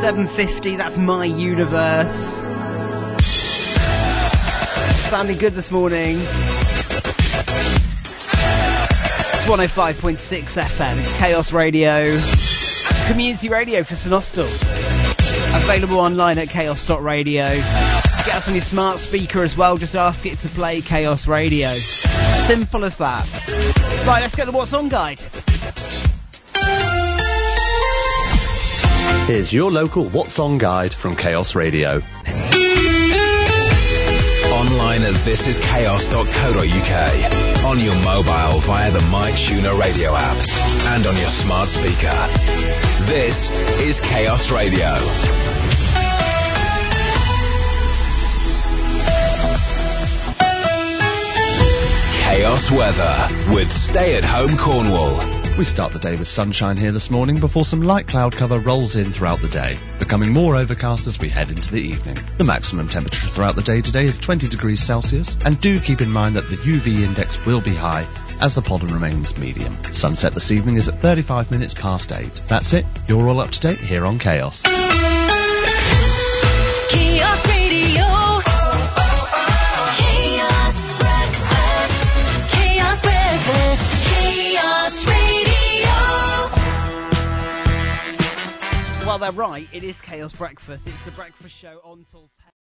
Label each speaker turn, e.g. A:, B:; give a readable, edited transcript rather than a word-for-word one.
A: 7:50, that's My Universe. Sounding good this morning. It's 105.6 FM, it's Chaos Radio. Community radio for St Austell. Available online at chaos.radio. Get us on your smart speaker as well, just ask it to play Chaos Radio. Simple as that. Right, let's get the What's On guide.
B: Here's your local What's On guide from Chaos Radio.
C: Online at thisischaos.co.uk. On your mobile via the MyTuner radio app. And on your smart speaker. This is Chaos Radio. Chaos weather with Stay at Home Cornwall.
B: We start the day with sunshine here this morning before some light cloud cover rolls in throughout the day, becoming more overcast as we head into the evening. The maximum temperature throughout the day today is 20 degrees Celsius, and do keep in mind that the UV index will be high as the pollen remains medium. Sunset this evening is at 35 minutes past 8. That's it. You're all up to date here on Chaos.
D: Chaos Radio. Chaos breakfast. Chaos breakfast. Chaos Radio.
A: Well, they're right. It is Chaos Breakfast. It's the breakfast show on till 10.